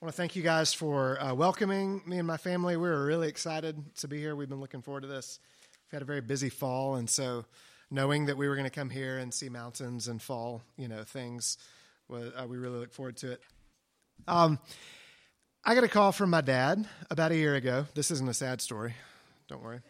I want to thank you guys for welcoming me and my family. We're really excited to be here. We've been looking forward to this. We've had a very busy fall, and so knowing that we were going to come here and see mountains and fall, things, we really look forward to it. I got a call from my dad about a year ago. This isn't a sad story. Don't worry.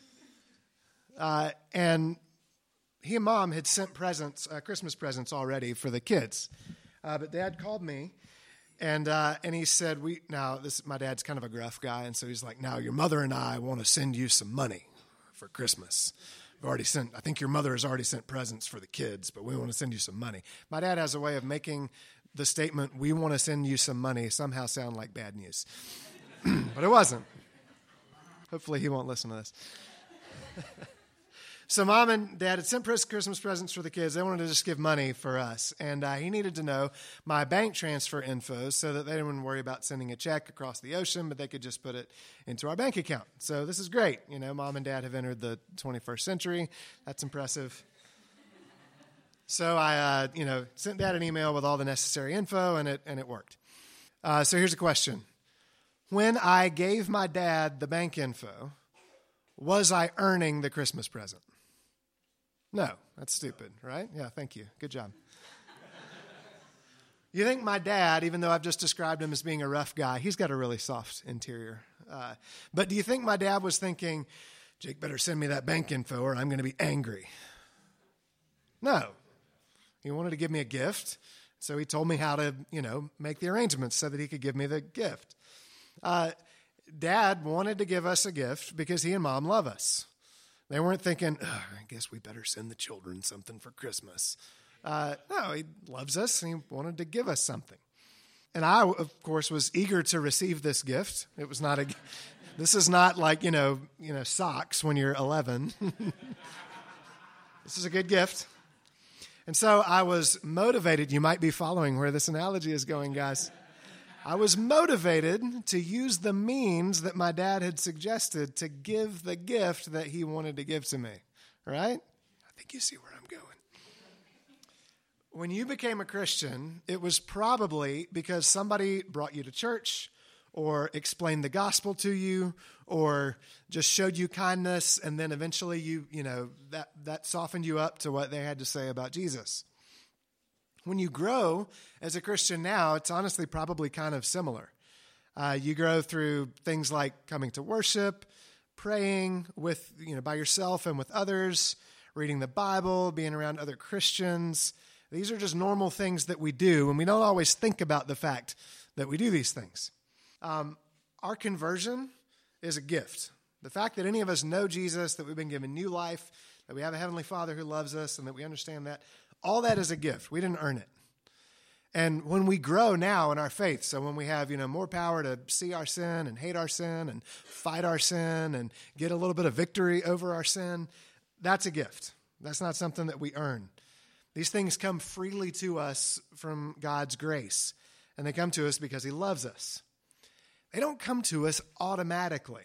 And he and Mom had sent presents, Christmas presents already for the kids. But Dad called me. And he said, my dad's kind of a gruff guy, and so he's like, now your mother and I want to send you some money for Christmas. I think your mother has already sent presents for the kids, but we want to send you some money. My dad has a way of making the statement, we want to send you some money, somehow sound like bad news. But it wasn't. Hopefully he won't listen to this. So Mom and Dad had sent Christmas presents for the kids. They wanted to just give money for us. And he needed to know my bank transfer info so that they didn't worry about sending a check across the ocean, but they could just put it into our bank account. So this is great. Mom and Dad have entered the 21st century. That's impressive. So I, sent Dad an email with all the necessary info, and it worked. So here's a question. When I gave my dad the bank info, was I earning the Christmas present? No, that's stupid, right? Yeah, thank you. Good job. You think my dad, even though I've just described him as being a rough guy, he's got a really soft interior. But do you think my dad was thinking, Jake better send me that bank info or I'm going to be angry? No. He wanted to give me a gift, so he told me how to, make the arrangements so that he could give me the gift. Dad wanted to give us a gift because he and Mom love us. They weren't thinking, I guess we better send the children something for Christmas. No, he loves us, and he wanted to give us something. And I, of course, was eager to receive this gift. It was not this is not like, socks when you're 11. This is a good gift. And so I was motivated. You might be following where this analogy is going, guys. I was motivated to use the means that my dad had suggested to give the gift that he wanted to give to me, right? I think you see where I'm going. When you became a Christian, it was probably because somebody brought you to church or explained the gospel to you or just showed you kindness, and then eventually that softened you up to what they had to say about Jesus. When you grow as a Christian now, it's honestly probably kind of similar. You grow through things like coming to worship, praying with by yourself and with others, reading the Bible, being around other Christians. These are just normal things that we do, and we don't always think about the fact that we do these things. Our conversion is a gift. The fact that any of us know Jesus, that we've been given new life, that we have a Heavenly Father who loves us, and that we understand that, all that is a gift. We didn't earn it. And when we grow now in our faith, so when we have, more power to see our sin and hate our sin and fight our sin and get a little bit of victory over our sin, that's a gift. That's not something that we earn. These things come freely to us from God's grace, and they come to us because He loves us. They don't come to us automatically.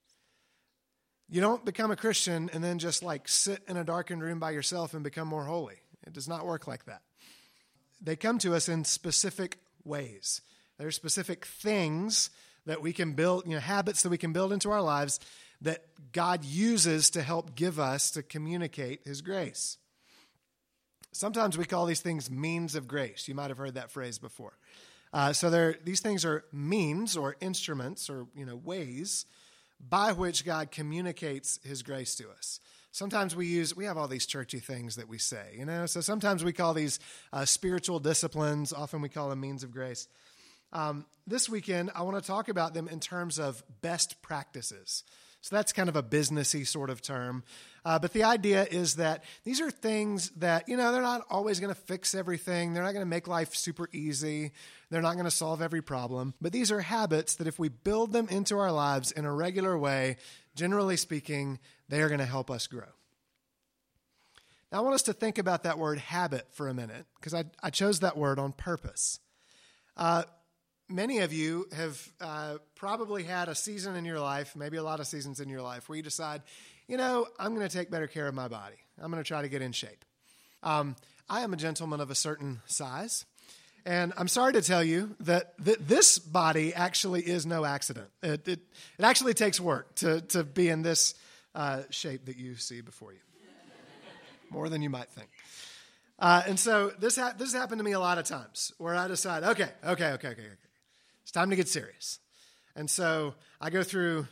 You don't become a Christian and then just sit in a darkened room by yourself and become more holy. It does not work like that. They come to us in specific ways. There are specific things that we can build, habits that we can build into our lives that God uses to help give us to communicate His grace. Sometimes we call these things means of grace. You might have heard that phrase before. These things are means or instruments or ways by which God communicates His grace to us. Sometimes we have all these churchy things that we say, so sometimes we call these spiritual disciplines. Often we call them means of grace. This weekend, I want to talk about them in terms of best practices. So that's kind of a businessy sort of term. But the idea is that these are things that, they're not always going to fix everything. They're not going to make life super easy. They're not going to solve every problem. But these are habits that if we build them into our lives in a regular way, generally speaking, they are going to help us grow. Now, I want us to think about that word habit for a minute, because I chose that word on purpose. Many of you have probably had a season in your life, maybe a lot of seasons in your life, where you decide, I'm going to take better care of my body. I'm going to try to get in shape. I am a gentleman of a certain size, And I'm sorry to tell you that this body actually is no accident. It actually takes work to be in this shape that you see before you. More than you might think. And so this happened to me a lot of times where I decide, okay. It's time to get serious. And so I go through,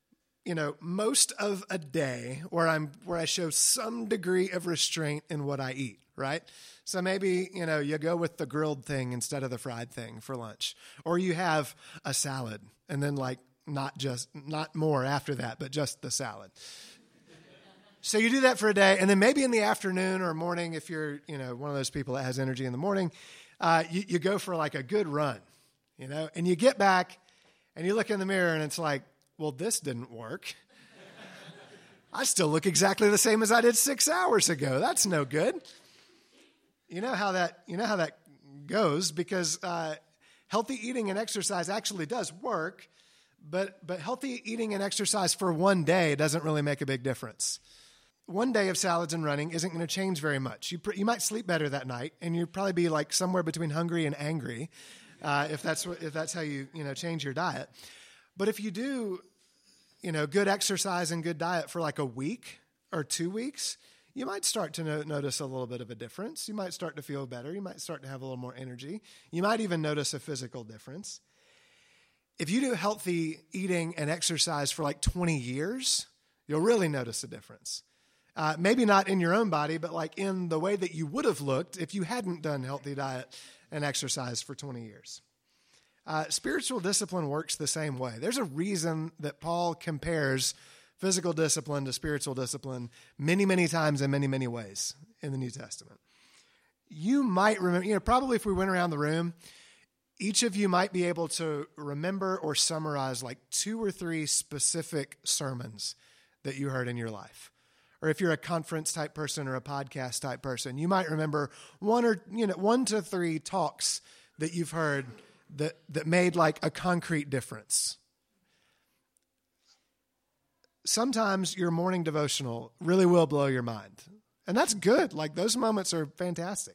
most of a day where I show some degree of restraint in what I eat, right? So maybe, you go with the grilled thing instead of the fried thing for lunch, or you have a salad and then not more after that, but just the salad. So you do that for a day, and then maybe in the afternoon or morning, if you're, one of those people that has energy in the morning, you go for like a good run, and you get back and you look in the mirror and it's like, well, this didn't work. I still look exactly the same as I did 6 hours ago. That's no good. You know how that goes, because healthy eating and exercise actually does work, but healthy eating and exercise for one day doesn't really make a big difference. One day of salads and running isn't going to change very much. You might sleep better that night, and you'd probably be like somewhere between hungry and angry, if that's how you change your diet. But if you do, good exercise and good diet for like a week or 2 weeks, you might start to notice a little bit of a difference. You might start to feel better. You might start to have a little more energy. You might even notice a physical difference. If you do healthy eating and exercise for like 20 years, you'll really notice a difference. Maybe not in your own body, but like in the way that you would have looked if you hadn't done healthy diet and exercise for 20 years. Spiritual discipline works the same way. There's a reason that Paul compares physical discipline to spiritual discipline many, many times in many, many ways in the New Testament. You might remember, probably if we went around the room, each of you might be able to remember or summarize like 2 or 3 specific sermons that you heard in your life. Or if you're a conference type person or a podcast type person, you might remember 1 to 3 talks that you've heard that made like a concrete difference. Sometimes your morning devotional really will blow your mind. And that's good. Like those moments are fantastic.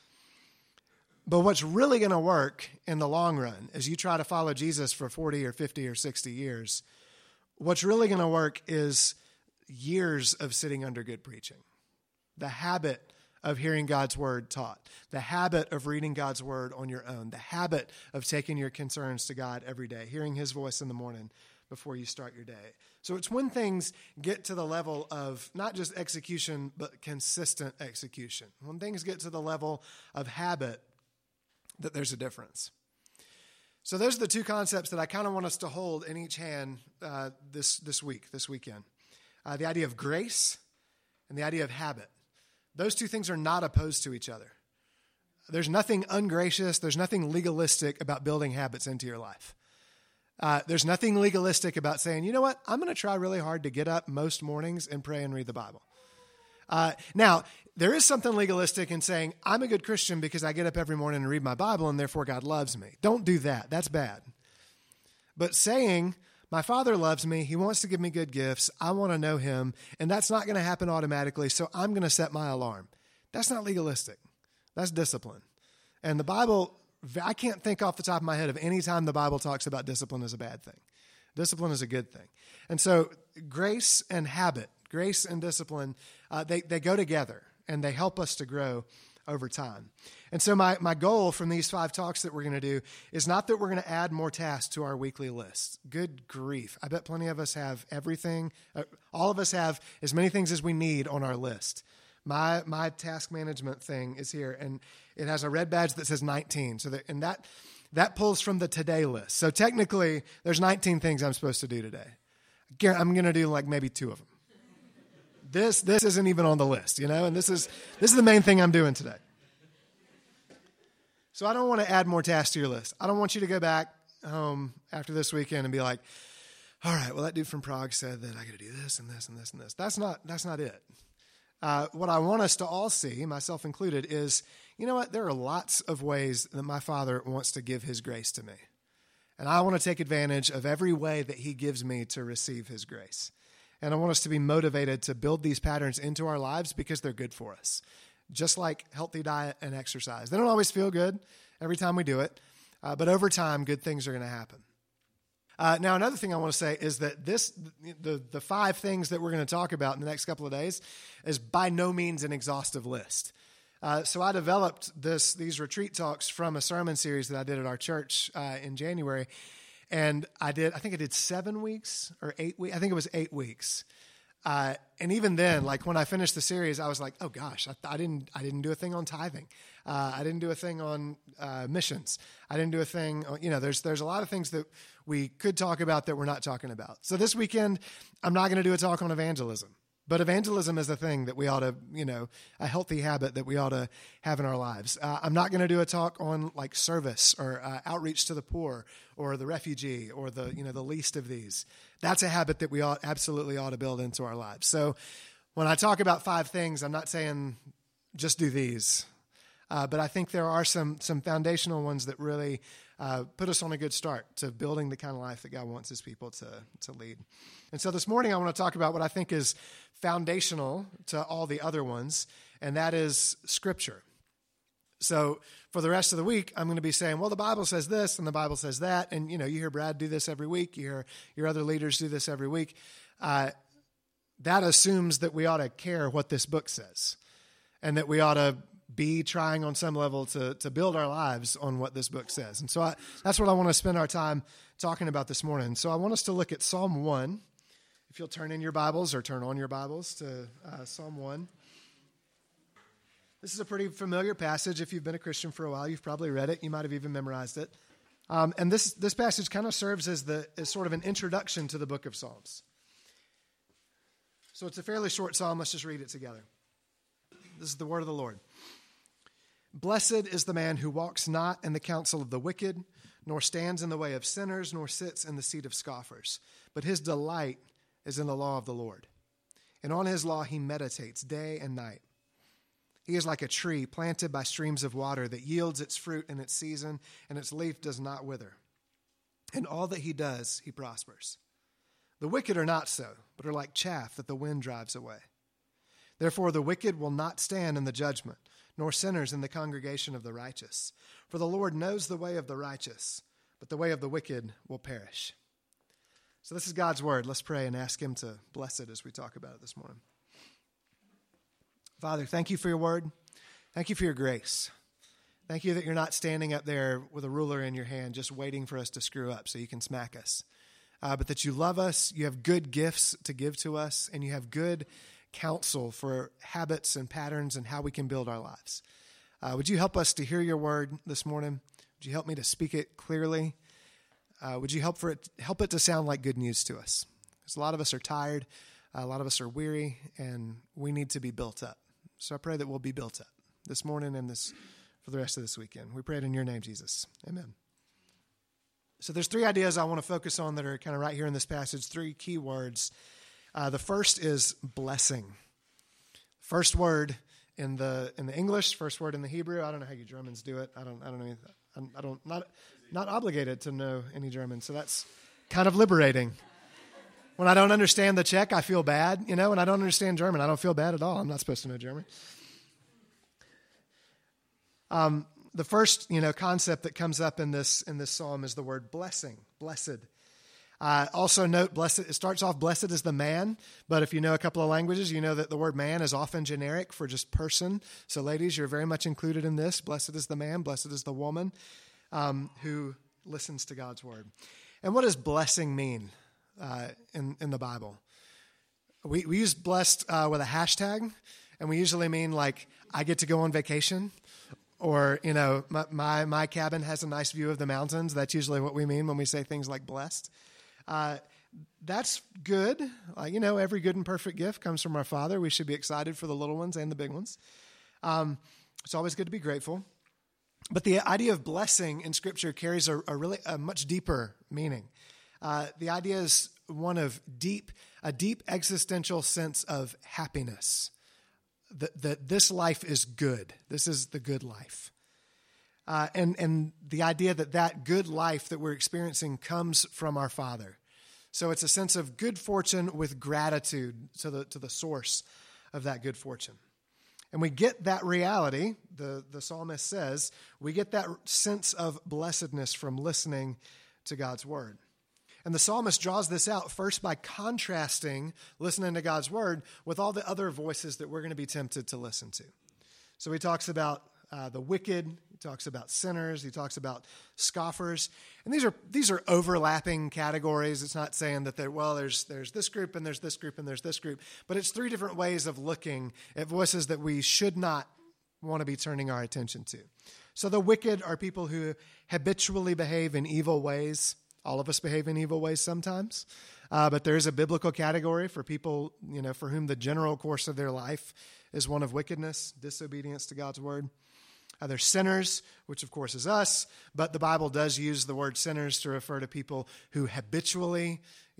But what's really going to work in the long run as you try to follow Jesus for 40 or 50 or 60 years, what's really going to work is years of sitting under good preaching. The habit of hearing God's word taught. The habit of reading God's word on your own. The habit of taking your concerns to God every day, hearing his voice in the morning before you start your day. So it's when things get to the level of not just execution, but consistent execution. When things get to the level of habit, that there's a difference. So those are the 2 concepts that I kind of want us to hold in each hand this weekend. The idea of grace and the idea of habit. Those 2 things are not opposed to each other. There's nothing ungracious, there's nothing legalistic about building habits into your life. There's nothing legalistic about saying, you know what, I'm going to try really hard to get up most mornings and pray and read the Bible. Now, there is something legalistic in saying, I'm a good Christian because I get up every morning and read my Bible and therefore God loves me. Don't do that. That's bad. But saying, my Father loves me, he wants to give me good gifts, I want to know him, and that's not going to happen automatically, so I'm going to set my alarm. That's not legalistic. That's discipline. And the Bible, I can't think off the top of my head of any time the Bible talks about discipline as a bad thing. Discipline is a good thing. And so grace and habit, grace and discipline, they go together, and they help us to grow over time. And so my goal from these 5 talks that we're going to do is not that we're going to add more tasks to our weekly list. Good grief. I bet plenty of us have everything. All of us have as many things as we need on our list. My task management thing is here, and it has a red badge that says 19. So that pulls from the today list. So technically, there's 19 things I'm supposed to do today. I'm going to do like maybe 2 of them. This isn't even on the list, and this is the main thing I'm doing today. So I don't want to add more tasks to your list. I don't want you to go back home after this weekend and be like, all right, well, that dude from Prague said that I got to do this and this and this and this. That's not it. What I want us to all see, myself included, is, you know what? There are lots of ways that my Father wants to give his grace to me. And I want to take advantage of every way that he gives me to receive his grace. And I want us to be motivated to build these patterns into our lives because they're good for us. Just like healthy diet and exercise. They don't always feel good, every time we do it. But over time, good things are going to happen. Now, another thing I want to say is that the 5 things that we're going to talk about in the next couple of days is by no means an exhaustive list. So I developed these retreat talks from a sermon series that I did at our church in January. And I think I did 7 weeks or 8 weeks. I think it was 8 weeks. And even then, like when I finished the series, I was like, oh gosh, I didn't do a thing on tithing. I didn't do a thing on missions. I didn't do a thing on, there's a lot of things that we could talk about that we're not talking about. So this weekend, I'm not going to do a talk on evangelism. But evangelism is a thing that we ought to, a healthy habit that we ought to have in our lives. I'm not going to do a talk on like service or outreach to the poor or the refugee or the least of these. That's a habit that we absolutely ought to build into our lives. So when I talk about 5 things, I'm not saying just do these. But I think there are some foundational ones that really put us on a good start to building the kind of life that God wants his people to lead. And so this morning I want to talk about what I think is foundational to all the other ones, and that is Scripture. So for the rest of the week, I'm going to be saying, well, the Bible says this and the Bible says that. And, you hear Brad do this every week. You hear your other leaders do this every week. That assumes that we ought to care what this book says and that we ought to be trying on some level to build our lives on what this book says. And so that's what I want to spend our time talking about this morning. So I want us to look at Psalm 1. If you'll turn in your Bibles or turn on your Bibles to Psalm 1. This is a pretty familiar passage. If you've been a Christian for a while, you've probably read it. You might have even memorized it. And this passage kind of serves as sort of an introduction to the book of Psalms. So it's a fairly short psalm. Let's just read it together. This is the word of the Lord. Blessed is the man who walks not in the counsel of the wicked, nor stands in the way of sinners, nor sits in the seat of scoffers. But his delight is in the law of the Lord. And on his law he meditates day and night. He is like a tree planted by streams of water that yields its fruit in its season, and its leaf does not wither. In all that he does, he prospers. The wicked are not so, but are like chaff that the wind drives away. Therefore the wicked will not stand in the judgment, nor sinners in the congregation of the righteous. For the Lord knows the way of the righteous, but the way of the wicked will perish. So this is God's word. Let's pray and ask him to bless it as we talk about it this morning. Father, thank you for your word. Thank you for your grace. Thank you that you're not standing up there with a ruler in your hand just waiting for us to screw up so you can smack us. But that you love us, you have good gifts to give to us, and you have good counsel for habits and patterns and how we can build our lives. Would you help us to hear your word this morning? Would you help me to speak it clearly? Would you help it to sound like good news to us? Because a lot of us are tired, a lot of us are weary, and we need to be built up. So I pray that we'll be built up this morning and for the rest of this weekend. We pray it in your name, Jesus. Amen. So there's 3 ideas I want to focus on that are kind of right here in this passage, 3 key words. The first is blessing. First word in the English, first word in the Hebrew. I don't know how you Germans do it. I don't know. Not obligated to know any German, so that's kind of liberating. When I don't understand the Czech, I feel bad. When I don't understand German, I don't feel bad at all. I'm not supposed to know German. The first, concept that comes up in this psalm is the word blessing, blessed. Also note, blessed. It starts off, blessed is the man, but if you know a couple of languages, you know that the word man is often generic for just person. So ladies, you're very much included in this. Blessed is the man, blessed is the woman who listens to God's word. And what does blessing mean in the Bible? We use blessed with a hashtag, and we usually mean like, I get to go on vacation, or, my cabin has a nice view of the mountains. That's usually what we mean when we say things like blessed. That's good. Every good and perfect gift comes from our Father. We should be excited for the little ones and the big ones. It's always good to be grateful. But the idea of blessing in Scripture carries a much deeper meaning. The idea is one of a deep existential sense of happiness. That this life is good. This is the good life. And the idea that good life that we're experiencing comes from our Father. So it's a sense of good fortune with gratitude to the source of that good fortune. And we get that reality, the psalmist says, we get that sense of blessedness from listening to God's word. And the psalmist draws this out first by contrasting listening to God's word with all the other voices that we're going to be tempted to listen to. So he talks about the wicked, he talks about sinners, he talks about scoffers. And these are overlapping categories. It's not saying that there's this group and there's this group and there's this group, but it's three different ways of looking at voices that we should not want to be turning our attention to. So the wicked are people who habitually behave in evil ways. All of us behave in evil ways sometimes, but there is a biblical category for people, for whom the general course of their life is one of wickedness, disobedience to God's word. There's sinners, which of course is us, but the Bible does use the word sinners to refer to people who habitually,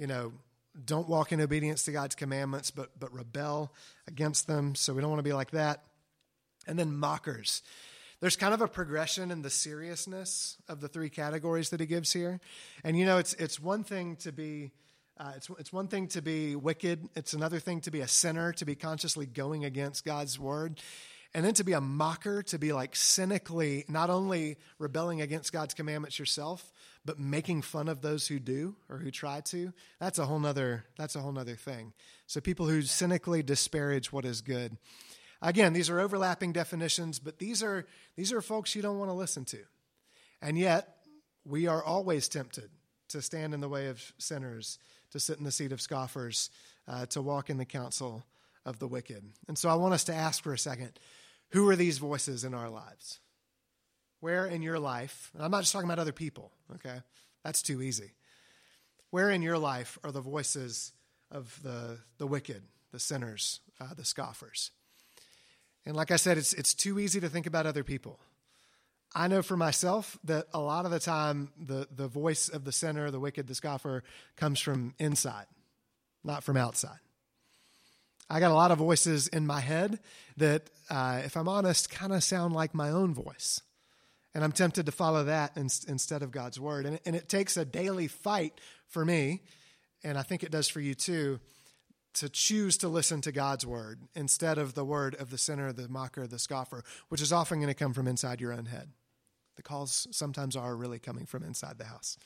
don't walk in obedience to God's commandments, but rebel against them. So we don't want to be like that. And then mockers. There's kind of a progression in the seriousness of the three categories that he gives here. And it's one thing to be it's one thing to be wicked. It's another thing to be a sinner, to be consciously going against God's word. And then to be a mocker, to be like cynically not only rebelling against God's commandments yourself, but making fun of those who do or who try to. That's a whole nother thing. So people who cynically disparage what is good. Again, these are overlapping definitions, but these are folks you don't want to listen to. And yet, we are always tempted to stand in the way of sinners, to sit in the seat of scoffers, to walk in the counsel of the wicked. And so I want us to ask for a second, who are these voices in our lives? Where in your life, and I'm not just talking about other people, okay? That's too easy. Where in your life are the voices of the wicked, the sinners, the scoffers? And like I said, it's too easy to think about other people. I know for myself that a lot of the time the voice of the sinner, the wicked, the scoffer comes from inside, not from outside. I got a lot of voices in my head that, if I'm honest, kind of sound like my own voice. And I'm tempted to follow that instead of God's word. And it takes a daily fight for me, and I think it does for you too, to choose to listen to God's word instead of the word of the sinner, the mocker, the scoffer, which is often going to come from inside your own head. The calls sometimes are really coming from inside the house.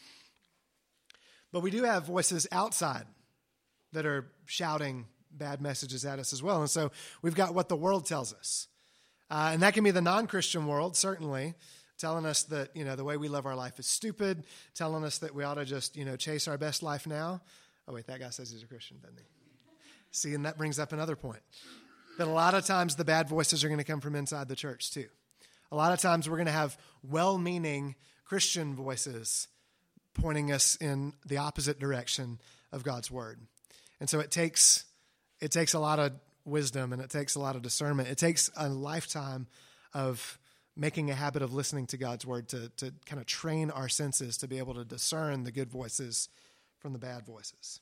But we do have voices outside that are shouting bad messages at us as well. And so we've got what the world tells us. And that can be the non-Christian world, certainly, telling us that, the way we live our life is stupid, telling us that we ought to just, chase our best life now. Oh, wait, that guy says he's a Christian, doesn't he? See, and that brings up another point. That a lot of times the bad voices are going to come from inside the church too. A lot of times we're going to have well-meaning Christian voices pointing us in the opposite direction of God's word. And so it takes a lot of wisdom and it takes a lot of discernment. It takes a lifetime of making a habit of listening to God's word to kind of train our senses to be able to discern the good voices from the bad voices.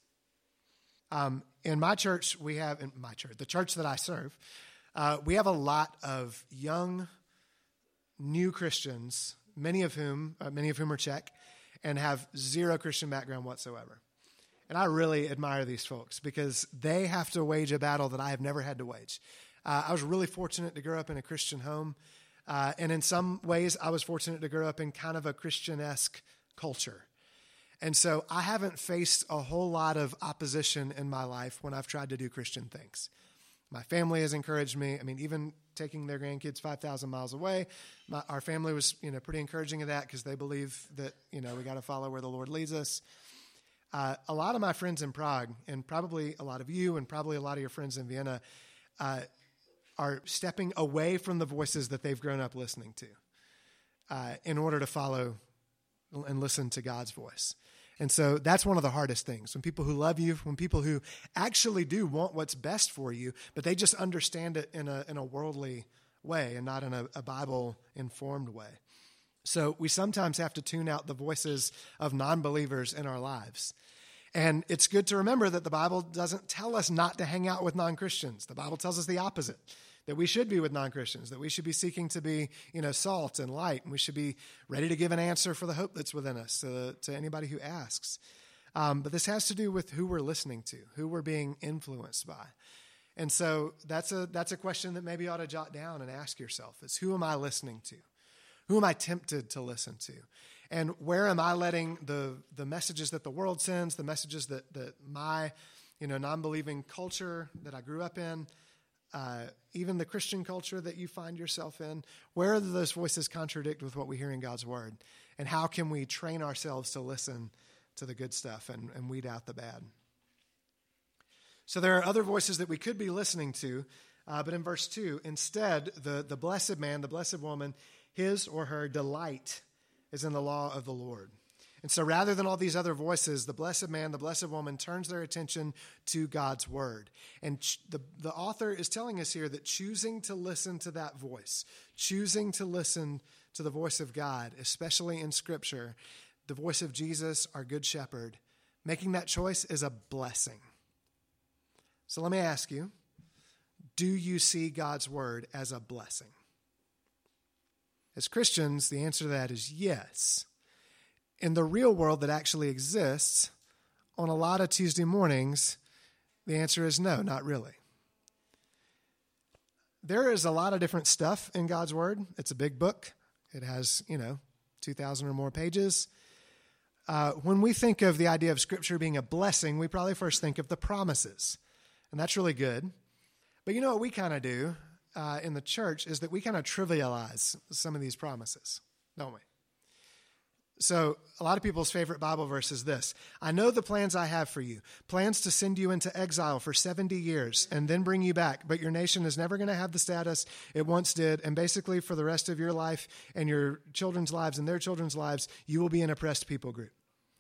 In my church, the church that I serve, we have a lot of young, new Christians, many of whom are Czech, and have zero Christian background whatsoever. And I really admire these folks because they have to wage a battle that I have never had to wage. I was really fortunate to grow up in a Christian home, and in some ways, I was fortunate to grow up in kind of a Christian-esque culture. And so I haven't faced a whole lot of opposition in my life when I've tried to do Christian things. My family has encouraged me. I mean, even taking their grandkids 5,000 miles away, our family was, pretty encouraging of that because they believe that, we got to follow where the Lord leads us. A lot of my friends in Prague, and probably a lot of you, and probably a lot of your friends in Vienna, are stepping away from the voices that they've grown up listening to in order to follow and listen to God's voice. And so that's one of the hardest things. When people who love you, when people who actually do want what's best for you, but they just understand it in a worldly way and not in a Bible-informed way. So we sometimes have to tune out the voices of non-believers in our lives. And it's good to remember that the Bible doesn't tell us not to hang out with non-Christians. The Bible tells us the opposite, that we should be with non-Christians, that we should be seeking to be, salt and light, and we should be ready to give an answer for the hope that's within us to anybody who asks. But this has to do with who we're listening to, who we're being influenced by. And so that's a question that maybe you ought to jot down and ask yourself is, who am I listening to? Who am I tempted to listen to? And where am I letting the messages that the world sends, the messages that my non-believing culture that I grew up in, even the Christian culture that you find yourself in, where do those voices contradict with what we hear in God's word? And how can we train ourselves to listen to the good stuff and weed out the bad? So there are other voices that we could be listening to, but in verse 2, instead, the blessed man, the blessed woman, his or her delight is in the law of the Lord. And so rather than all these other voices, the blessed man, the blessed woman turns their attention to God's word. And the author is telling us here that choosing to listen to that voice, choosing to listen to the voice of God, especially in Scripture, the voice of Jesus, our good shepherd, making that choice is a blessing. So let me ask you, do you see God's word as a blessing? As Christians, the answer to that is yes. In the real world that actually exists, on a lot of Tuesday mornings, the answer is no, not really. There is a lot of different stuff in God's word. It's a big book. It has, 2,000 or more pages. When we think of the idea of Scripture being a blessing, we probably first think of the promises. And that's really good. But you know what we kind of do in the church is that we kind of trivialize some of these promises, don't we? So a lot of people's favorite Bible verse is this: I know the plans I have for you, plans to send you into exile for 70 years and then bring you back, but your nation is never going to have the status it once did, and basically for the rest of your life and your children's lives and their children's lives, you will be an oppressed people group.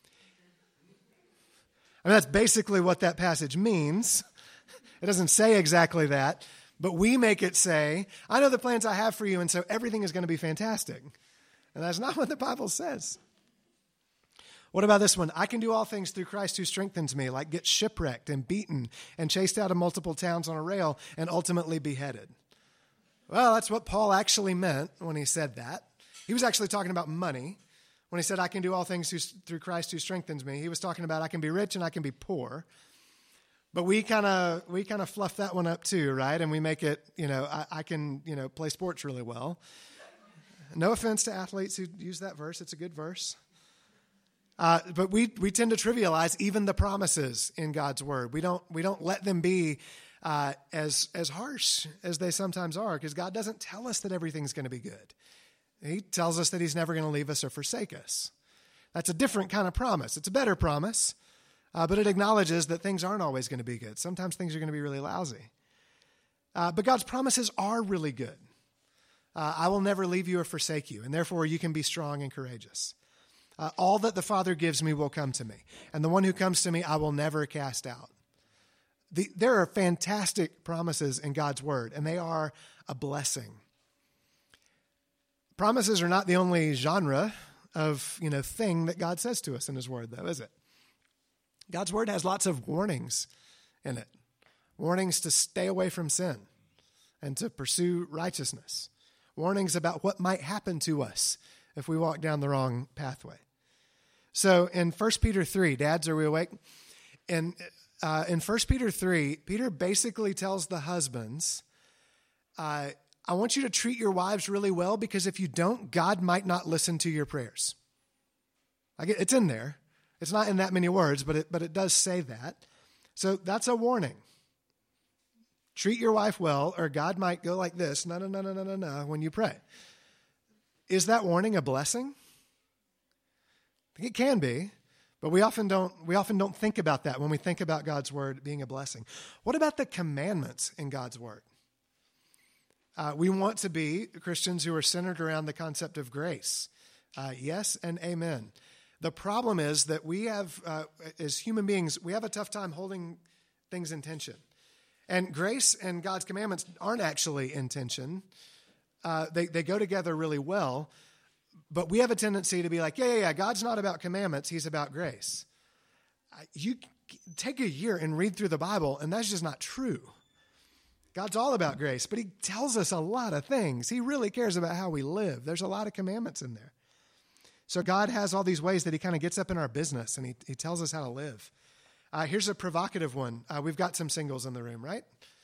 I mean, that's basically what that passage means. It doesn't say exactly that, but we make it say, I know the plans I have for you, and so everything is going to be fantastic. And that's not what the Bible says. What about this one? I can do all things through Christ who strengthens me, like get shipwrecked and beaten and chased out of multiple towns on a rail and ultimately beheaded. Well, that's what Paul actually meant when he said that. He was actually talking about money. When he said, I can do all things through Christ who strengthens me, he was talking about I can be rich and I can be poor. But we kind of fluff that one up too, right? And we make it, I can, play sports really well. No offense to athletes who use that verse. It's a good verse. But we tend to trivialize even the promises in God's word. We don't let them be as harsh as they sometimes are, because God doesn't tell us that everything's going to be good. He tells us that he's never going to leave us or forsake us. That's a different kind of promise. It's a better promise, but it acknowledges that things aren't always going to be good. Sometimes things are going to be really lousy. But God's promises are really good. I will never leave you or forsake you, and therefore you can be strong and courageous. All that the Father gives me will come to me, and the one who comes to me I will never cast out. There are fantastic promises in God's word, and they are a blessing. Promises are not the only genre of thing that God says to us in his word, though, is it? God's word has lots of warnings in it. Warnings to stay away from sin and to pursue righteousness. Warnings about what might happen to us if we walk down the wrong pathway. So in 1 Peter 3, dads, are we awake? In 1 Peter 3, Peter basically tells the husbands, I want you to treat your wives really well, because if you don't, God might not listen to your prayers. It's in there. It's not in that many words, but it does say that. So that's a warning. Treat your wife well, or God might go like this, no, when you pray. Is that warning a blessing? I think it can be, but we often don't think about that when we think about God's word being a blessing. What about the commandments in God's word? We want to be Christians who are centered around the concept of grace. Yes and amen. The problem is that we have, as human beings, we have a tough time holding things in tension. And grace and God's commandments aren't actually in tension. They go together really well, but we have a tendency to be like, yeah, God's not about commandments, he's about grace. You take a year and read through the Bible, and that's just not true. God's all about grace, but he tells us a lot of things. He really cares about how we live. There's a lot of commandments in there. So God has all these ways that he kind of gets up in our business, and he tells us how to live. Here's a provocative one. We've got some singles in the room, right?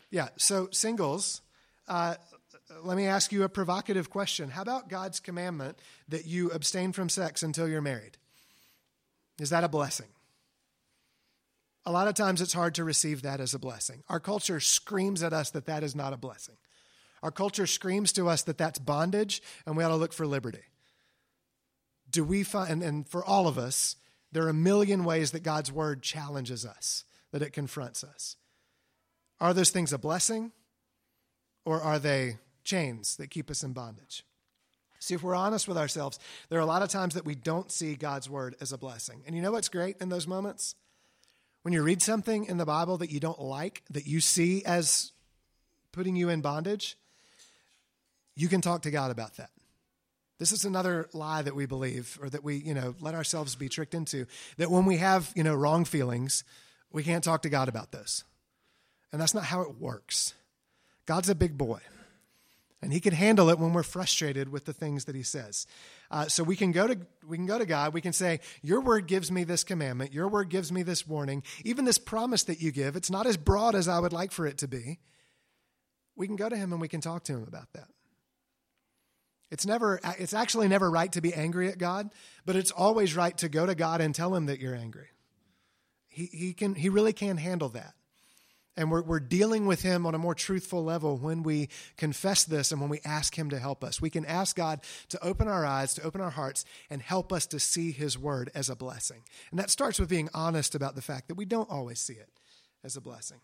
Yeah, so singles, let me ask you a provocative question. How about God's commandment that you abstain from sex until you're married? Is that a blessing? A lot of times it's hard to receive that as a blessing. Our culture screams at us that that is not a blessing. Our culture screams to us that that's bondage and we ought to look for liberty. Do we find, and for all of us, there are a million ways that God's word challenges us, that it confronts us. Are those things a blessing or are they chains that keep us in bondage? See, if we're honest with ourselves, there are a lot of times that we don't see God's word as a blessing. And you know what's great in those moments? When you read something in the Bible that you don't like, that you see as putting you in bondage, you can talk to God about that. This is another lie that we believe, or that we, let ourselves be tricked into, that when we have, wrong feelings, we can't talk to God about those. And that's not how it works. God's a big boy, and he can handle it when we're frustrated with the things that he says. So we can go to God. We can say, your word gives me this commandment. Your word gives me this warning. Even this promise that you give, it's not as broad as I would like for it to be. We can go to him and we can talk to him about that. It's actually never right to be angry at God, but it's always right to go to God and tell him that you're angry. He really can handle that. And we're dealing with him on a more truthful level when we confess this and when we ask him to help us. We can ask God to open our eyes, to open our hearts, and help us to see his word as a blessing. And that starts with being honest about the fact that we don't always see it as a blessing.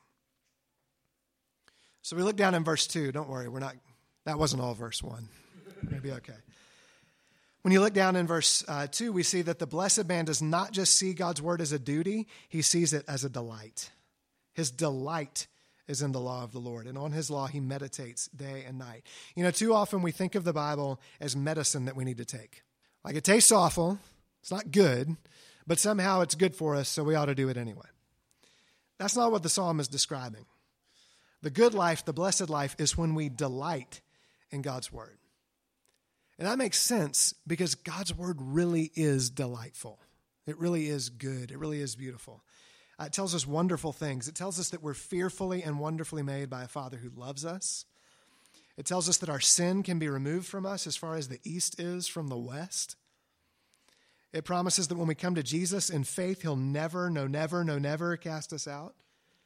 So we look down in verse 2. Don't worry, that wasn't all verse 1. Maybe okay. When you look down in verse 2, we see that the blessed man does not just see God's word as a duty, he sees it as a delight. His delight is in the law of the Lord, and on his law he meditates day and night. Too often we think of the Bible as medicine that we need to take. Like it tastes awful, it's not good, but somehow it's good for us, so we ought to do it anyway. That's not what the psalm is describing. The good life, the blessed life, is when we delight in God's word. And that makes sense because God's word really is delightful. It really is good. It really is beautiful. It tells us wonderful things. It tells us that we're fearfully and wonderfully made by a Father who loves us. It tells us that our sin can be removed from us as far as the east is from the west. It promises that when we come to Jesus in faith, he'll never cast us out.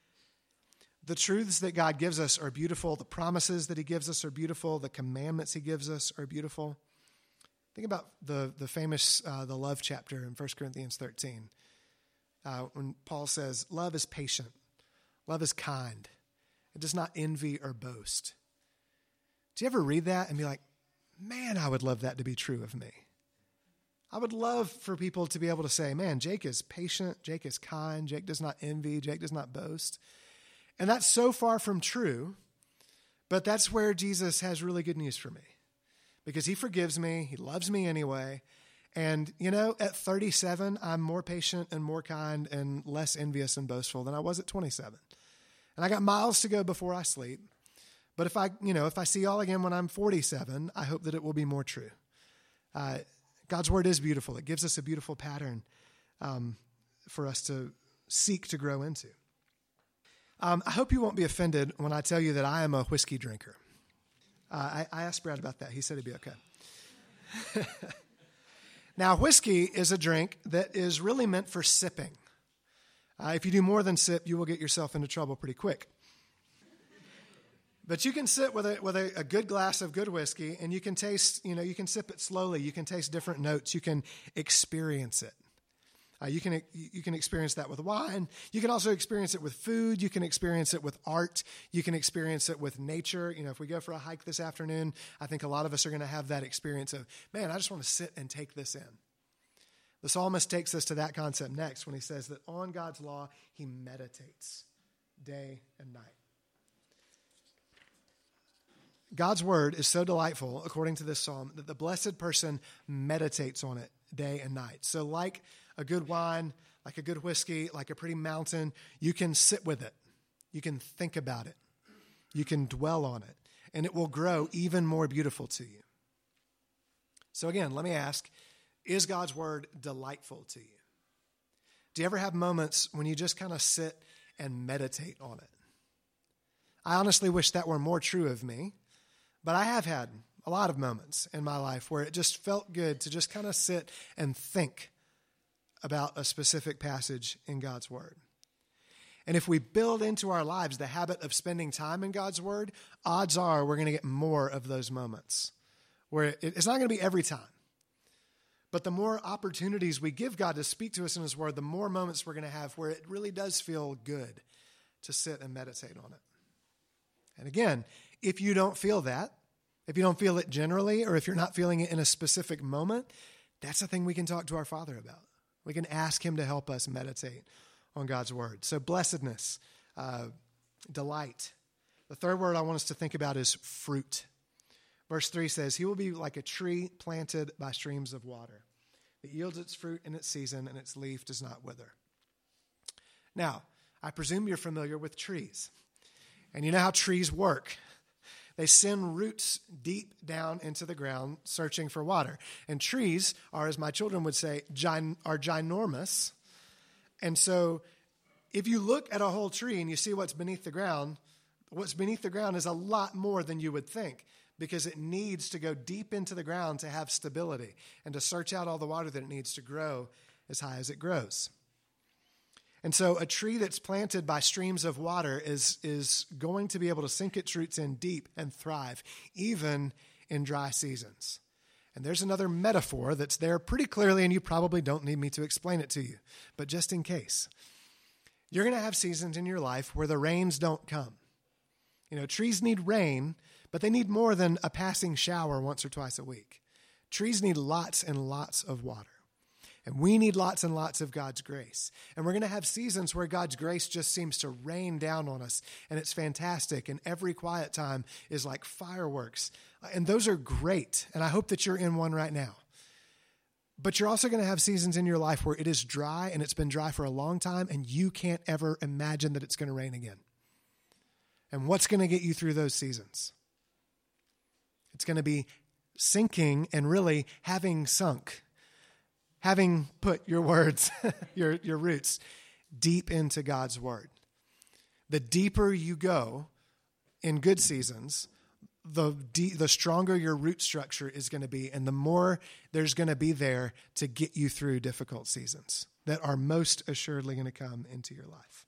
The truths that God gives us are beautiful. The promises that he gives us are beautiful. The commandments he gives us are beautiful. Think about the famous the love chapter in 1 Corinthians 13. When Paul says, love is patient. Love is kind. It does not envy or boast. Do you ever read that and be like, man, I would love that to be true of me. I would love for people to be able to say, man, Jake is patient. Jake is kind. Jake does not envy. Jake does not boast. And that's so far from true, but that's where Jesus has really good news for me. Because he forgives me, he loves me anyway, and, at 37, I'm more patient and more kind and less envious and boastful than I was at 27. And I got miles to go before I sleep, but if I see y'all again when I'm 47, I hope that it will be more true. God's word is beautiful. It gives us a beautiful pattern for us to seek to grow into. I hope you won't be offended when I tell you that I am a whiskey drinker. I asked Brad about that. He said he'd be okay. Now, whiskey is a drink that is really meant for sipping. If you do more than sip, you will get yourself into trouble pretty quick. But you can sit with a good glass of good whiskey, and you can taste, you can sip it slowly. You can taste different notes. You can experience it. You can experience that with wine. You can also experience it with food. You can experience it with art. You can experience it with nature. If we go for a hike this afternoon, I think a lot of us are going to have that experience of, man, I just want to sit and take this in. The psalmist takes us to that concept next when he says that on God's law, he meditates day and night. God's word is so delightful, according to this psalm, that the blessed person meditates on it day and night. So like a good wine, like a good whiskey, like a pretty mountain, you can sit with it. You can think about it. You can dwell on it. And it will grow even more beautiful to you. So again, let me ask, is God's word delightful to you? Do you ever have moments when you just kind of sit and meditate on it? I honestly wish that were more true of me, but I have had a lot of moments in my life where it just felt good to just kind of sit and think about a specific passage in God's Word. And if we build into our lives the habit of spending time in God's Word, odds are we're going to get more of those moments where it's not going to be every time. But the more opportunities we give God to speak to us in His Word, the more moments we're going to have where it really does feel good to sit and meditate on it. And again, if you don't feel that, if you don't feel it generally, or if you're not feeling it in a specific moment, that's a thing we can talk to our Father about. We can ask Him to help us meditate on God's Word. So blessedness, delight. The third word I want us to think about is fruit. Verse 3 says, He will be like a tree planted by streams of water. It yields its fruit in its season, and its leaf does not wither. Now, I presume you're familiar with trees. And you know how trees work. They send roots deep down into the ground searching for water. And trees are, as my children would say, are ginormous. And so if you look at a whole tree and you see what's beneath the ground is a lot more than you would think, because it needs to go deep into the ground to have stability and to search out all the water that it needs to grow as high as it grows. And so a tree that's planted by streams of water is going to be able to sink its roots in deep and thrive, even in dry seasons. And there's another metaphor that's there pretty clearly, and you probably don't need me to explain it to you. But just in case, you're going to have seasons in your life where the rains don't come. You know, trees need rain, but they need more than a passing shower once or twice a week. Trees need lots and lots of water. And we need lots and lots of God's grace. And we're going to have seasons where God's grace just seems to rain down on us, and it's fantastic. And every quiet time is like fireworks. And those are great. And I hope that you're in one right now. But you're also going to have seasons in your life where it is dry, and it's been dry for a long time, and you can't ever imagine that it's going to rain again. And what's going to get you through those seasons? It's going to be sinking and really having sunk. Having put your words, your roots deep into God's Word. The deeper you go in good seasons, the stronger your root structure is going to be, and the more there's going to be there to get you through difficult seasons that are most assuredly going to come into your life.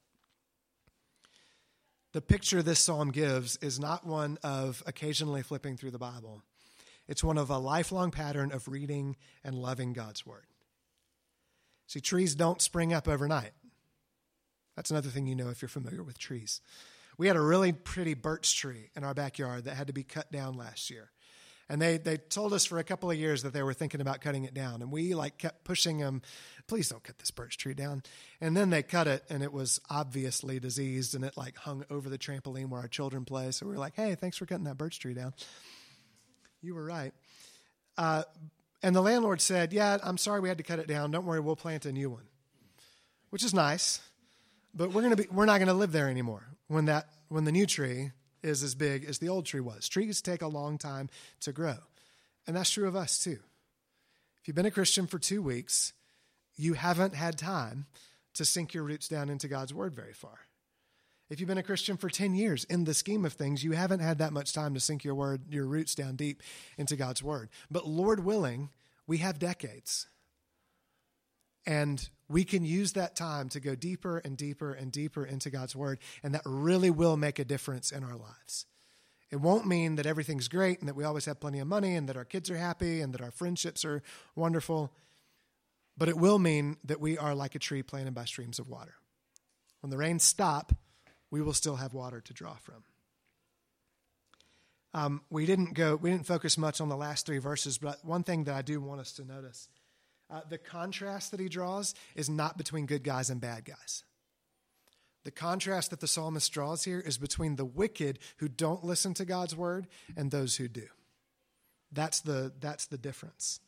The picture this psalm gives is not one of occasionally flipping through the Bible. It's one of a lifelong pattern of reading and loving God's Word. See, trees don't spring up overnight. That's another thing you know if you're familiar with trees. We had a really pretty birch tree in our backyard that had to be cut down last year. And they told us for a couple of years that they were thinking about cutting it down. And we kept pushing them, please don't cut this birch tree down. And then they cut it, and it was obviously diseased, and it hung over the trampoline where our children play. So we were like, hey, thanks for cutting that birch tree down. You were right. And the landlord said, yeah, I'm sorry we had to cut it down. Don't worry, we'll plant a new one, which is nice. But we're not going to live there anymore when the new tree is as big as the old tree was. Trees take a long time to grow. And that's true of us too. If you've been a Christian for 2 weeks, you haven't had time to sink your roots down into God's Word very far. If you've been a Christian for 10 years, in the scheme of things, you haven't had that much time to sink your roots down deep into God's Word. But Lord willing, we have decades. And we can use that time to go deeper and deeper and deeper into God's Word, and that really will make a difference in our lives. It won't mean that everything's great and that we always have plenty of money and that our kids are happy and that our friendships are wonderful, but it will mean that we are like a tree planted by streams of water. When the rains stop, we will still have water to draw from. We didn't focus much on the last 3 verses, but one thing that I do want us to notice, the contrast that he draws is not between good guys and bad guys. The contrast that the psalmist draws here is between the wicked who don't listen to God's word and those who do. That's the difference.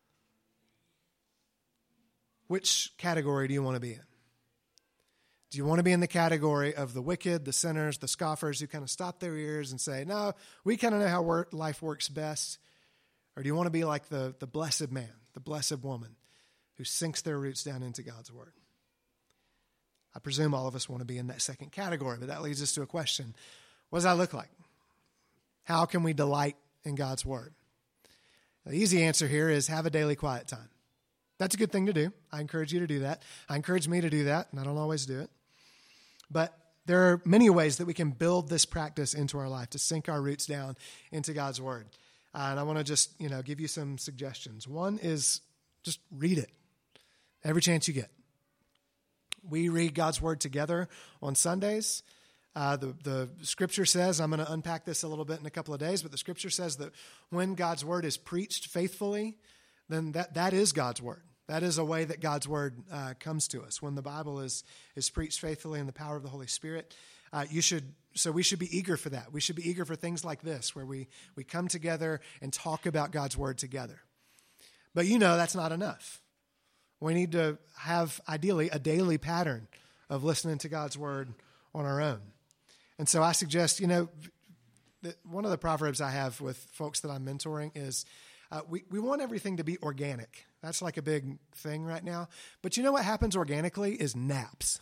Which category do you want to be in? Do you want to be in the category of the wicked, the sinners, the scoffers who kind of stop their ears and say, no, we kind of know how life works best? Or do you want to be like the blessed man, the blessed woman who sinks their roots down into God's word? I presume all of us want to be in that second category, but that leads us to a question. What does that look like? How can we delight in God's word? The easy answer here is have a daily quiet time. That's a good thing to do. I encourage you to do that. I encourage me to do that, and I don't always do it. But there are many ways that we can build this practice into our life to sink our roots down into God's word. And I want to just, give you some suggestions. One is just read it every chance you get. We read God's word together on Sundays. The scripture says, I'm going to unpack this a little bit in a couple of days, but the scripture says that when God's word is preached faithfully, then that is God's word. That is a way that God's word comes to us. When the Bible is preached faithfully in the power of the Holy Spirit, we should be eager for that. We should be eager for things like this, where we come together and talk about God's word together. But that's not enough. We need to have, ideally, a daily pattern of listening to God's word on our own. And so I suggest, that one of the proverbs I have with folks that I'm mentoring is, we want everything to be organic. That's like a big thing right now. But you know what happens organically is naps.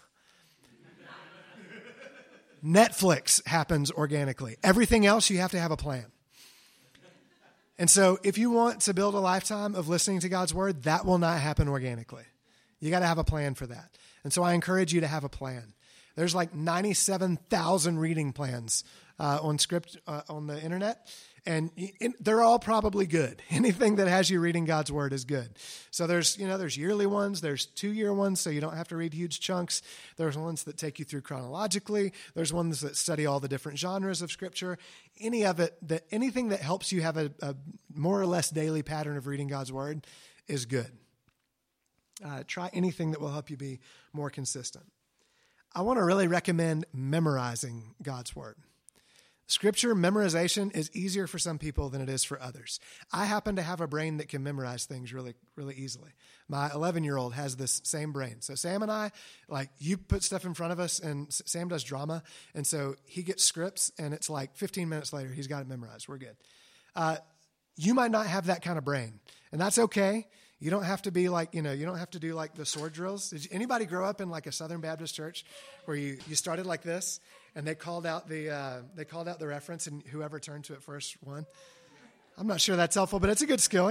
Netflix happens organically. Everything else, you have to have a plan. And so if you want to build a lifetime of listening to God's word, that will not happen organically. You got to have a plan for that. And so I encourage you to have a plan. There's like 97,000 reading plans on the internet. And they're all probably good. Anything that has you reading God's word is good. So there's yearly ones, there's 2-year ones, so you don't have to read huge chunks. There's ones that take you through chronologically. There's ones that study all the different genres of scripture. Anything that helps you have a more or less daily pattern of reading God's word is good. Try anything that will help you be more consistent. I want to really recommend memorizing God's word. Scripture memorization is easier for some people than it is for others. I happen to have a brain that can memorize things really, really easily. My 11-year-old has this same brain. So Sam and I, you put stuff in front of us, and Sam does drama, and so he gets scripts, and it's like 15 minutes later, he's got it memorized. We're good. You might not have that kind of brain, and that's okay. You don't have to be you don't have to do like the sword drills. Did anybody grow up in like a Southern Baptist church where you started like this? And they called out the reference, and whoever turned to it first won. I'm not sure that's helpful, but it's a good skill,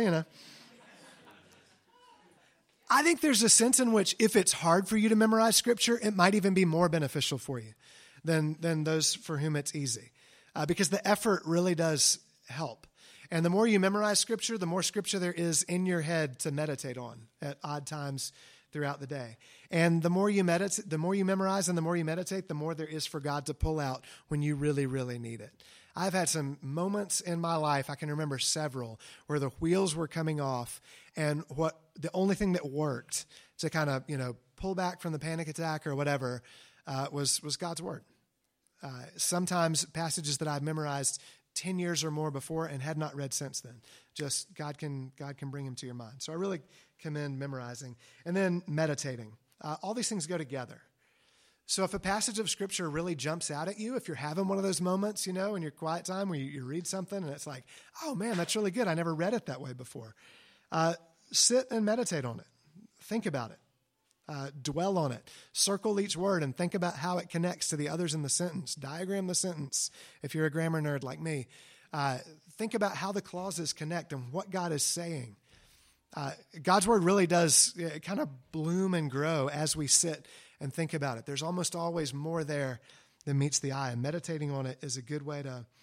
I think there's a sense in which if it's hard for you to memorize scripture, it might even be more beneficial for you than those for whom it's easy, because the effort really does help. And the more you memorize scripture, the more scripture there is in your head to meditate on at odd times throughout the day. And the more you memorize and the more you meditate, the more there is for God to pull out when you really, really need it. I've had some moments in my life, I can remember several, where the wheels were coming off, and the only thing that worked to kind of, pull back from the panic attack or whatever was God's word. Sometimes passages that I've memorized 10 years or more before and had not read since then. Just God can bring them to your mind. So I really commend memorizing. And then meditating. All these things go together. So if a passage of scripture really jumps out at you, if you're having one of those moments, in your quiet time where you read something and it's like, oh man, that's really good. I never read it that way before. Sit and meditate on it. Think about it. Dwell on it. Circle each word and think about how it connects to the others in the sentence. Diagram the sentence if you're a grammar nerd like me. Think about how the clauses connect and what God is saying. God's word really does kind of bloom and grow as we sit and think about it. There's almost always more there than meets the eye, and meditating on it is a good way to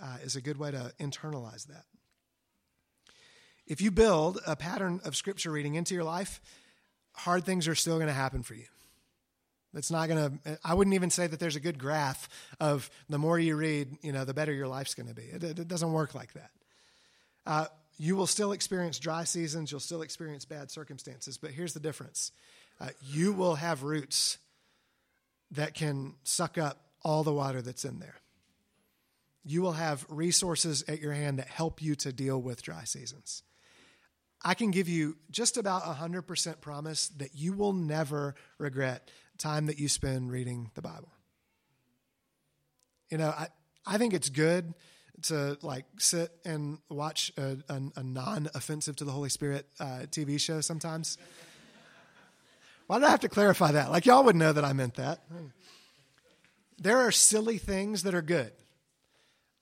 internalize that. If you build a pattern of scripture reading into your life, hard things are still going to happen for you. It's not going to, I wouldn't even say that there's a good graph of the more you read, the better your life's going to be. It doesn't work like that. You will still experience dry seasons. You'll still experience bad circumstances. But here's the difference. You will have roots that can suck up all the water that's in there. You will have resources at your hand that help you to deal with dry seasons. I can give you just about 100% promise that you will never regret time that you spend reading the Bible. I think it's good to sit and watch a non-offensive to the Holy Spirit TV show sometimes. Why did I have to clarify that? Y'all would know that I meant that. There are silly things that are good.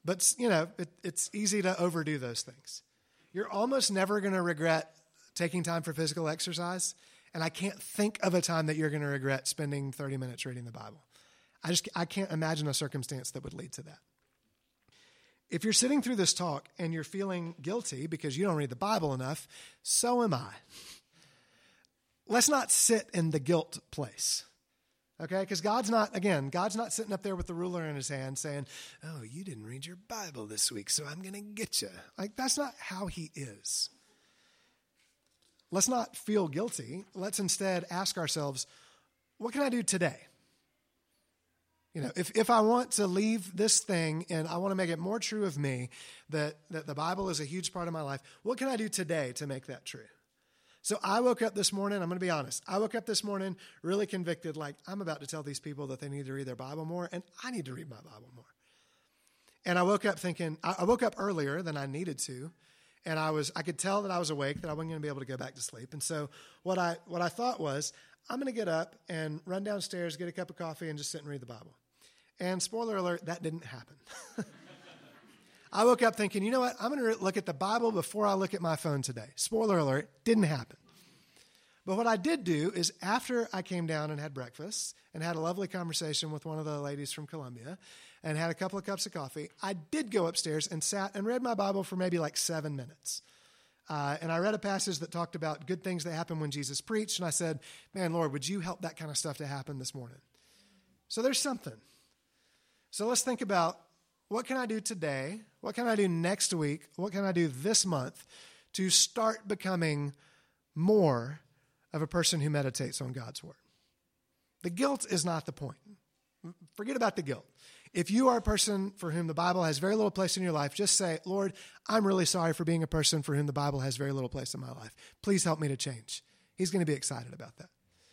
But, it's easy to overdo those things. You're almost never going to regret taking time for physical exercise, and I can't think of a time that you're going to regret spending 30 minutes reading the Bible. I can't imagine a circumstance that would lead to that. If you're sitting through this talk and you're feeling guilty because you don't read the Bible enough, so am I. Let's not sit in the guilt place. Okay, because God's not sitting up there with the ruler in his hand saying, oh, you didn't read your Bible this week, so I'm going to get you. Like, that's not how he is. Let's not feel guilty. Let's instead ask ourselves, what can I do today? If I want to leave this thing and I want to make it more true of me that the Bible is a huge part of my life, what can I do today to make that true? So I woke up this morning, I'm going to be honest, I woke up this morning really convicted, like I'm about to tell these people that they need to read their Bible more, and I need to read my Bible more. And I woke up thinking, I woke up earlier than I needed to, and I could tell that I was awake, that I wasn't going to be able to go back to sleep. And so what I thought was, I'm going to get up and run downstairs, get a cup of coffee, and just sit and read the Bible. And spoiler alert, that didn't happen. I woke up thinking, you know what? I'm going to look at the Bible before I look at my phone today. Spoiler alert, didn't happen. But what I did do is after I came down and had breakfast and had a lovely conversation with one of the ladies from Columbia and had a couple of cups of coffee, I did go upstairs and sat and read my Bible for maybe like 7 minutes. And I read a passage that talked about good things that happened when Jesus preached. And I said, man, Lord, would you help that kind of stuff to happen this morning? So there's something. So let's think about, what can I do today? What can I do next week? What can I do this month to start becoming more of a person who meditates on God's word? The guilt is not the point. Forget about the guilt. If you are a person for whom the Bible has very little place in your life, just say, Lord, I'm really sorry for being a person for whom the Bible has very little place in my life. Please help me to change. He's going to be excited about that.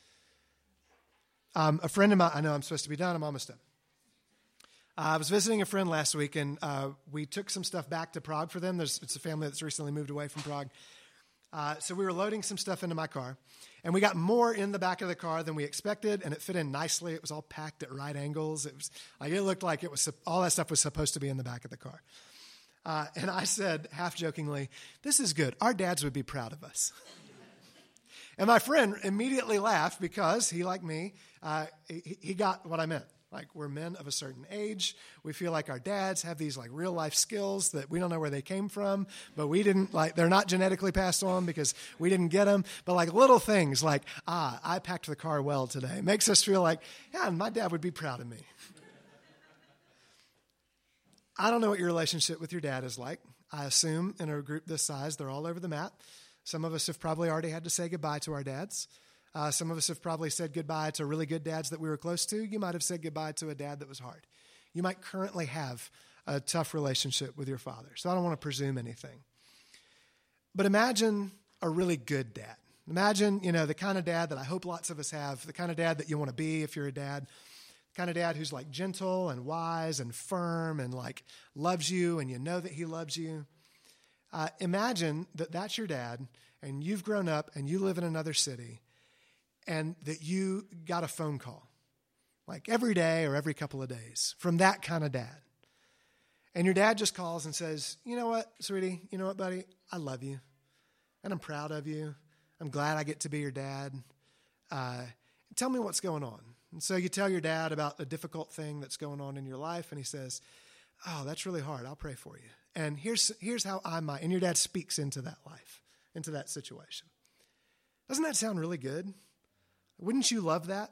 A friend of mine, I know I'm supposed to be done. I'm almost done. I was visiting a friend last week, and we took some stuff back to Prague for them. It's a family that's recently moved away from Prague. So we were loading some stuff into my car, and we got more in the back of the car than we expected, and it fit in nicely. It was all packed at right angles. It looked like all that stuff was supposed to be in the back of the car. And I said, half jokingly, this is good. Our dads would be proud of us. And my friend immediately laughed because he, like me, he got what I meant. Like, we're men of a certain age. We feel like our dads have these like real life skills that we don't know where they came from, but we didn't they're not genetically passed on because we didn't get them. But like little things like, I packed the car well today makes us feel like, yeah, my dad would be proud of me. I don't know what your relationship with your dad is like. I assume in a group this size, they're all over the map. Some of us have probably already had to say goodbye to our dads. Some of us have probably said goodbye to really good dads that we were close to. You might have said goodbye to a dad that was hard. You might currently have a tough relationship with your father. So I don't want to presume anything. But imagine a really good dad. Imagine, the kind of dad that I hope lots of us have, the kind of dad that you want to be if you're a dad, the kind of dad who's like gentle and wise and firm and like loves you and you know that he loves you. Imagine that that's your dad and you've grown up and you live in another city and that you got a phone call, like every day or every couple of days, from that kind of dad. And your dad just calls and says, you know what, sweetie, you know what, buddy, I love you, and I'm proud of you. I'm glad I get to be your dad. Tell me what's going on. And so you tell your dad about a difficult thing that's going on in your life, and he says, oh, that's really hard. I'll pray for you. And here's how I might. And your dad speaks into that life, into that situation. Doesn't that sound really good? Wouldn't you love that?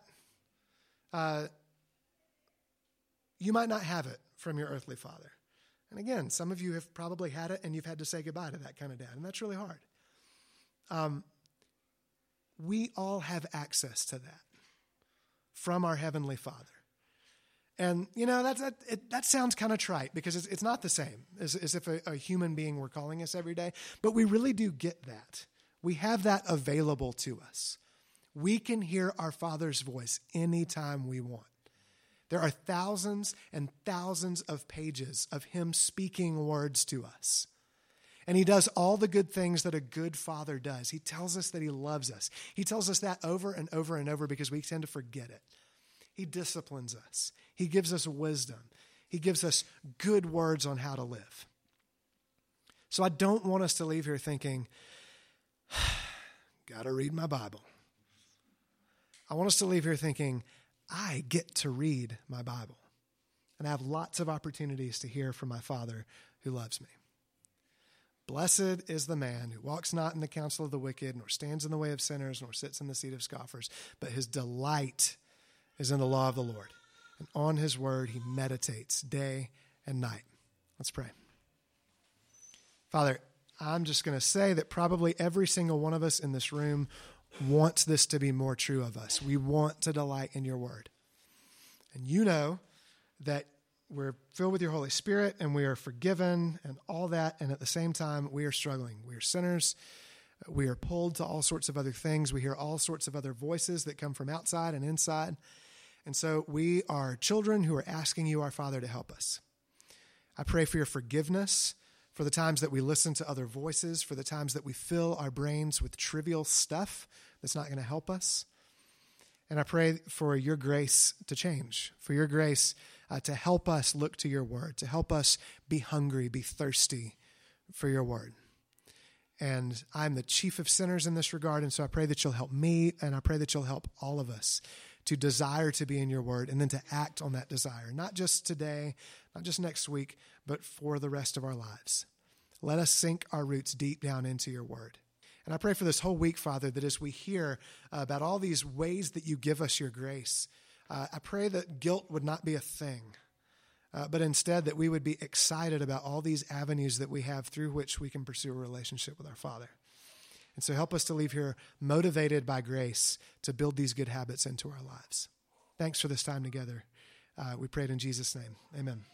You might not have it from your earthly father. And again, some of you have probably had it and you've had to say goodbye to that kind of dad, and that's really hard. We all have access to that from our Heavenly Father. And, that sounds kind of trite because it's not the same as if a human being were calling us every day, but we really do get that. We have that available to us. We can hear our Father's voice anytime we want. There are thousands and thousands of pages of him speaking words to us. And he does all the good things that a good father does. He tells us that he loves us. He tells us that over and over and over because we tend to forget it. He disciplines us. He gives us wisdom. He gives us good words on how to live. So I don't want us to leave here thinking, got to read my Bible. I want us to leave here thinking, I get to read my Bible. And I have lots of opportunities to hear from my Father who loves me. Blessed is the man who walks not in the counsel of the wicked, nor stands in the way of sinners, nor sits in the seat of scoffers, but his delight is in the law of the Lord. And on his word he meditates day and night. Let's pray. Father, I'm just going to say that probably every single one of us in this room wants this to be more true of us. We want to delight in your word. And you know that we're filled with your Holy Spirit and we are forgiven and all that. And at the same time, we are struggling. We are sinners. We are pulled to all sorts of other things. We hear all sorts of other voices that come from outside and inside. And so we are children who are asking you, our Father, to help us. I pray for your forgiveness for the times that we listen to other voices, for the times that we fill our brains with trivial stuff that's not going to help us. And I pray for your grace to change, for your grace to help us look to your word, to help us be hungry, be thirsty for your word. And I'm the chief of sinners in this regard, and so I pray that you'll help me, and I pray that you'll help all of us to desire to be in your word and then to act on that desire, not just today, not just next week, but for the rest of our lives. Let us sink our roots deep down into your word. And I pray for this whole week, Father, that as we hear about all these ways that you give us your grace, I pray that guilt would not be a thing, but instead that we would be excited about all these avenues that we have through which we can pursue a relationship with our Father. And so help us to leave here motivated by grace to build these good habits into our lives. Thanks for this time together. We pray it in Jesus' name. Amen.